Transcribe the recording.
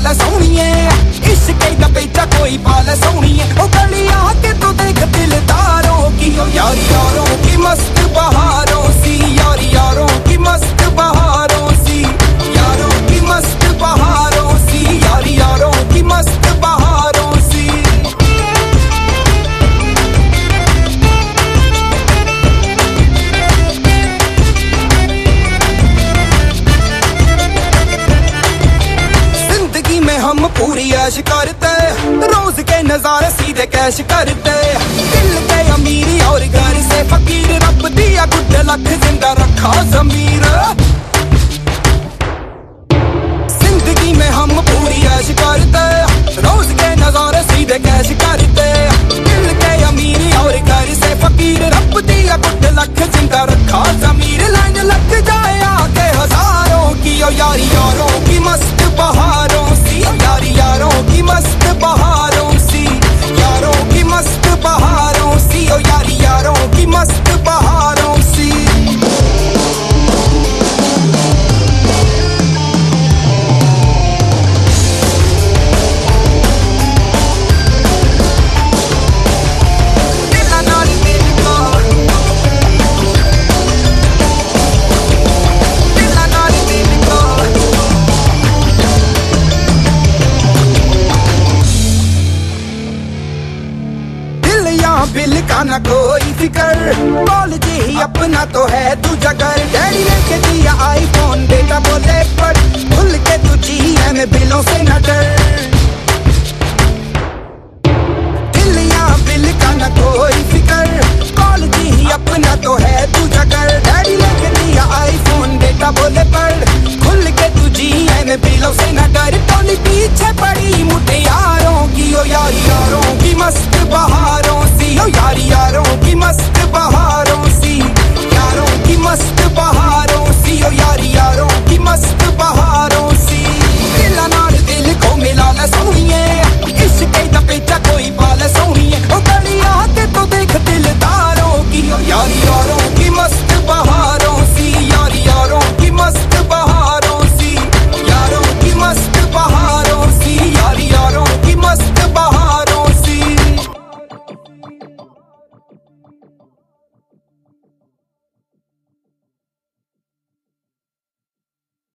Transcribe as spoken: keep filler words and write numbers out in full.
पाले सोनिए, इश्क दा बेचा कोई पाले सोनिए। ओ गलियां के तो देख दिलदारों की, ओ यारी यारों की मस्त बहारों सी, यारी यारों की मस्त बहारों सी, यारों की मस्त बहारों सी, यारी यारों की मस्त बहारों सी। जिंदगी में हम पूरी ऐश करते, रोज के नजारे सीधे कैश करते। दिल के अमीरी और घर से फकीर, रब दिया गुड लक जिंदा रखा जमीर। जिंदगी में हम पूरी ऐश करते, रोज के नजारे सीधे कैश करते। दिल के अमीरी और घर से फकीर, रब दिया गुड लक जिंदा रखा जमीर। लाइन लग जाए आके हजारों की, ओ यारी यारों की मस्त बहारों सी, यारी यारों की मस्त बहारों सी, यारों की मस्त बहारों सी, ओ यारी यारों की मस्त बहारों सी। बिल का ना कोई फिकर, बोल जी अपना तो है तुझा घर। डैडी ने के दिया आईफोन, बेटा बोले पर भूल के तू जी है मैं बिलों से न डर। दिल यहाँ बिल का ना कोई फिकर, बोल जी अपना तो है तुझा घर। डैडी ने के दिया आईफोन, बेटा बोले पर खुल के तू जी है मैं बिलों से न डर।